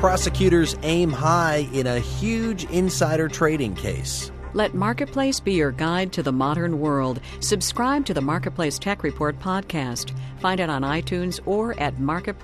Prosecutors aim high in a huge insider trading case. Let Marketplace be your guide to the modern world. Subscribe to the Marketplace Tech Report podcast. Find it on iTunes or at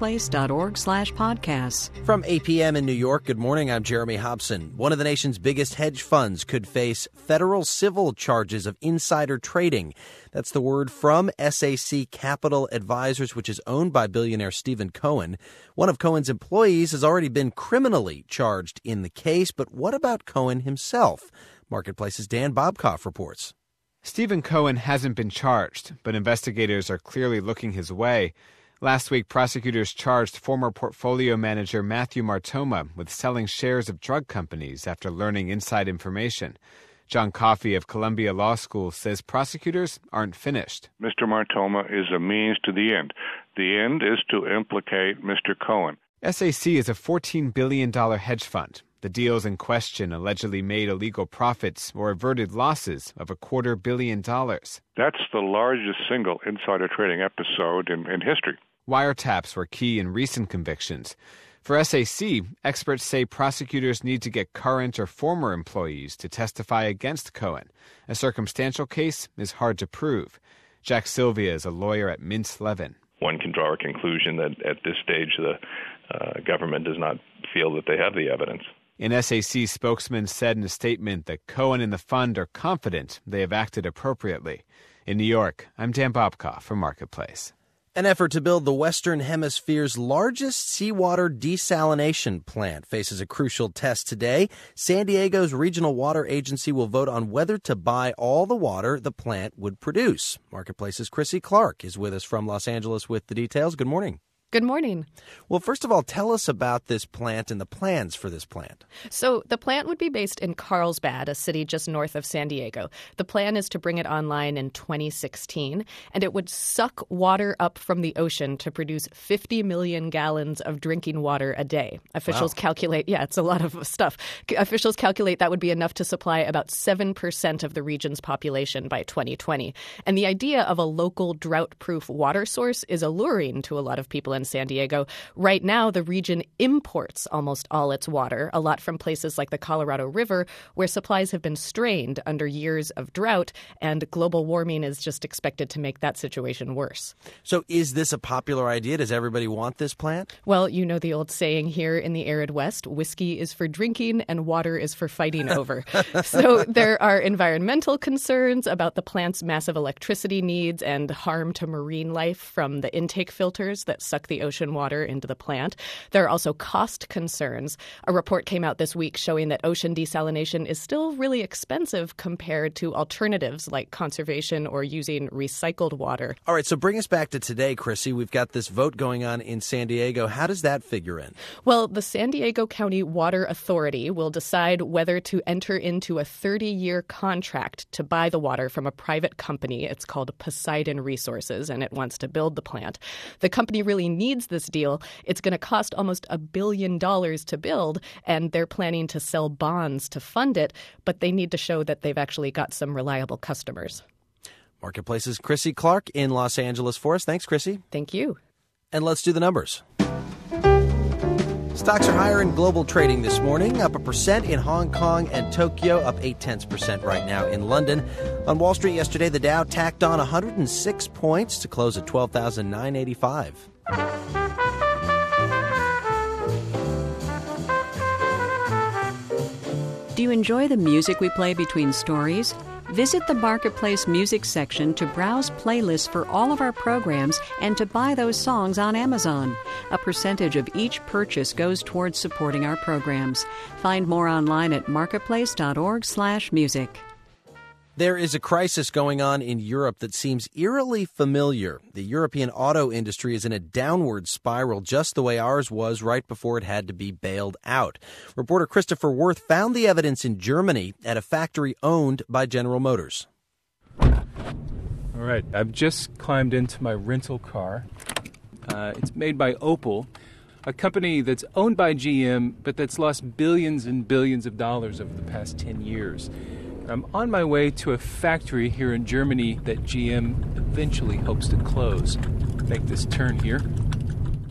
marketplace.org/podcasts. From 8 p.m. in New York, good morning, I'm Jeremy Hobson. One of the nation's biggest hedge funds could face federal civil charges of insider trading. That's the word from SAC Capital Advisors, which is owned by billionaire Stephen Cohen. One of Cohen's employees has already been criminally charged in the case, but what about Cohen himself? Marketplace's Dan Bobkoff reports. Stephen Cohen hasn't been charged, but investigators are clearly looking his way. Last week, prosecutors charged former portfolio manager Matthew Martoma with selling shares of drug companies after learning inside information. John Coffey of Columbia Law School says prosecutors aren't finished. Mr. Martoma is a means to the end. The end is to implicate Mr. Cohen. SAC is a $14 billion hedge fund. The deals in question allegedly made illegal profits or averted losses of $250 million. That's the largest single insider trading episode in history. Wiretaps were key in recent convictions. For SAC, experts say prosecutors need to get current or former employees to testify against Cohen. A circumstantial case is hard to prove. Jack Sylvia is a lawyer at Mintz Levin. One can draw a conclusion that at this stage the government does not feel that they have the evidence. An SAC spokesman said in a statement that Cohen and the fund are confident they have acted appropriately. In New York, I'm Dan Bobkoff for Marketplace. An effort to build the Western Hemisphere's largest seawater desalination plant faces a crucial test today. San Diego's Regional Water Agency will vote on whether to buy all the water the plant would produce. Marketplace's Chrissy Clark is with us from Los Angeles with the details. Good morning. Good morning. Well, first of all, tell us about this plant and the plans for this plant. So the plant would be based in Carlsbad, a city just north of San Diego. The plan is to bring it online in 2016, and it would suck water up from the ocean to produce 50 million gallons of drinking water a day. Officials calculate, it's a lot of stuff. Officials calculate that would be enough to supply about 7% of the region's population by 2020. And the idea of a local drought-proof water source is alluring to a lot of people in San Diego. Right now, the region imports almost all its water, a lot from places like the Colorado River, where supplies have been strained under years of drought, and global warming is just expected to make that situation worse. So is this a popular idea? Does everybody want this plant? Well, you know the old saying here in the arid West, whiskey is for drinking and water is for fighting over. So there are environmental concerns about the plant's massive electricity needs and harm to marine life from the intake filters that suck the ocean water into the plant. There are also cost concerns. A report came out this week showing that ocean desalination is still really expensive compared to alternatives like conservation or using recycled water. All right, so bring us back to today, Chrissy. We've got this vote going on in San Diego. How does that figure in? Well, the San Diego County Water Authority will decide whether to enter into a 30-year contract to buy the water from a private company. It's called Poseidon Resources, and it wants to build the plant. The company really needs this deal. It's going to cost almost $1 billion to build, and they're planning to sell bonds to fund it, but they need to show that they've actually got some reliable customers. Marketplace's Chrissy Clark in Los Angeles for us. Thanks, Chrissy. Thank you. And let's do the numbers. Stocks are higher in global trading this morning, up 1% in Hong Kong and Tokyo, up 0.8% right now in London. On Wall Street yesterday, the Dow tacked on 106 points to close at 12,985. Do you enjoy the music we play between stories? Visit the Marketplace music section to browse playlists for all of our programs and to buy those songs on Amazon. A percentage of each purchase goes towards supporting our programs. Find more online at marketplace.org/music. There is a crisis going on in Europe that seems eerily familiar. The European auto industry is in a downward spiral, just the way ours was right before it had to be bailed out. Reporter Christopher Worth found the evidence in Germany at a factory owned by General Motors. All right, I've just climbed into my rental car. It's made by Opel, a company that's owned by GM, but that's lost billions and billions of dollars over the past 10 years. I'm on my way to a factory here in Germany that GM eventually hopes to close. Make this turn here.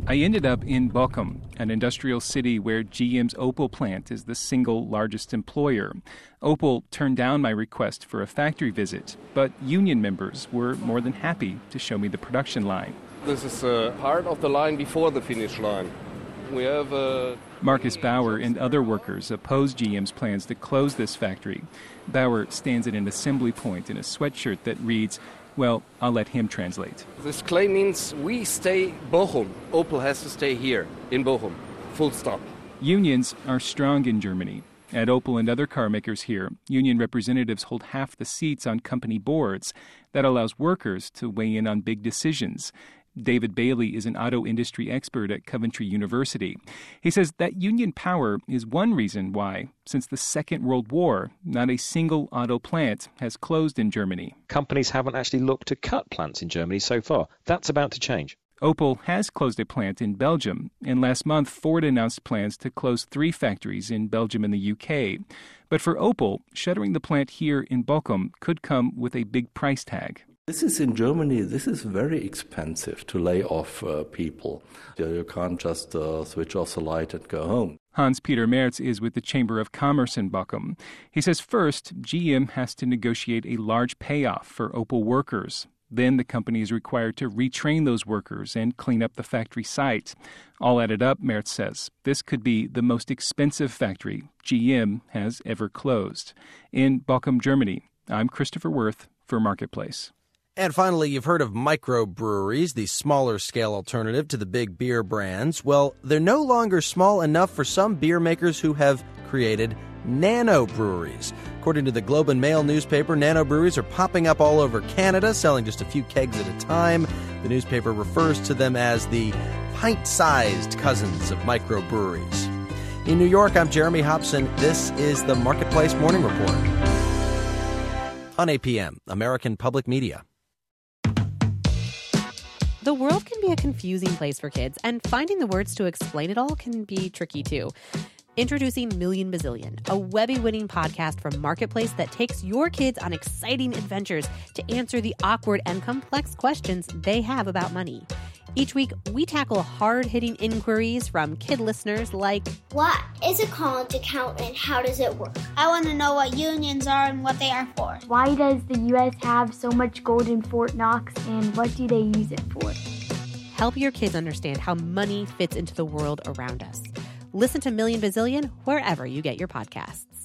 I ended up in Bochum, an industrial city where GM's Opel plant is the single largest employer. Opel turned down my request for a factory visit, but union members were more than happy to show me the production line. This is part of the line before the finish line. We have Marcus Bauer and other workers oppose GM's plans to close this factory. Bauer stands at an assembly point in a sweatshirt that reads, well, I'll let him translate. This claim means we stay Bochum. Opel has to stay here in Bochum. Full stop. Unions are strong in Germany. At Opel and other car makers here, union representatives hold half the seats on company boards. That allows workers to weigh in on big decisions. David Bailey is an auto industry expert at Coventry University. He says that union power is one reason why, since the Second World War, not a single auto plant has closed in Germany. Companies haven't actually looked to cut plants in Germany so far. That's about to change. Opel has closed a plant in Belgium, and last month Ford announced plans to close 3 factories in Belgium and the UK. But for Opel, shuttering the plant here in Bochum could come with a big price tag. This is in Germany, this is very expensive to lay off people. You can't just switch off the light and go home. Hans-Peter Merz is with the Chamber of Commerce in Bochum. He says first, GM has to negotiate a large payoff for Opel workers. Then the company is required to retrain those workers and clean up the factory site. All added up, Merz says, this could be the most expensive factory GM has ever closed. In Bochum, Germany, I'm Christopher Worth for Marketplace. And finally, you've heard of microbreweries, the smaller-scale alternative to the big beer brands. Well, they're no longer small enough for some beer makers who have created nano-breweries. According to the Globe and Mail newspaper, nano-breweries are popping up all over Canada, selling just a few kegs at a time. The newspaper refers to them as the pint-sized cousins of microbreweries. In New York, I'm Jeremy Hobson. This is the Marketplace Morning Report on APM, American Public Media. The world can be a confusing place for kids, and finding the words to explain it all can be tricky too. Introducing Million Bazillion, a Webby-winning podcast from Marketplace that takes your kids on exciting adventures to answer the awkward and complex questions they have about money. Each week, we tackle hard-hitting inquiries from kid listeners like, what is a current account and how does it work? I want to know what unions are and what they are for. Why does the U.S. have so much gold in Fort Knox and what do they use it for? Help your kids understand how money fits into the world around us. Listen to Million Bazillion wherever you get your podcasts.